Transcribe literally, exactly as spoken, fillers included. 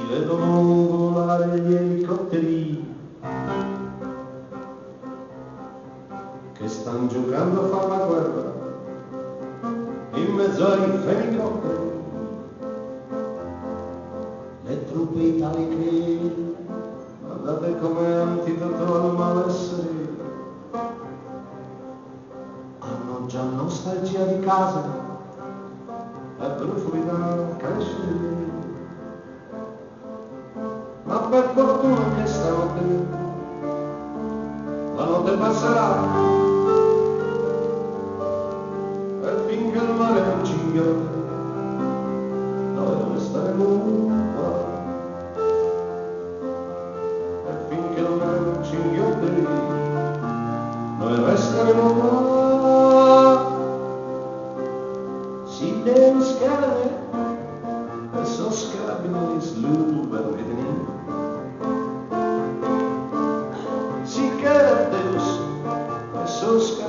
vedono volare gli elicotteri che stanno giocando a fare la guerra in mezzo ai fenicotteri. Le truppe italiche mandate come antidoto al malessere hanno già nostalgia di casa e brufoli da crescere. Ma per fortuna che stanotte la notte passerà e finché il mare non ci inghiotte noi resteremo qua. E finché il mare non ci inghiotte noi resteremo qua. Si den skade en så skrabben i sluven vid den. Si kärdes en så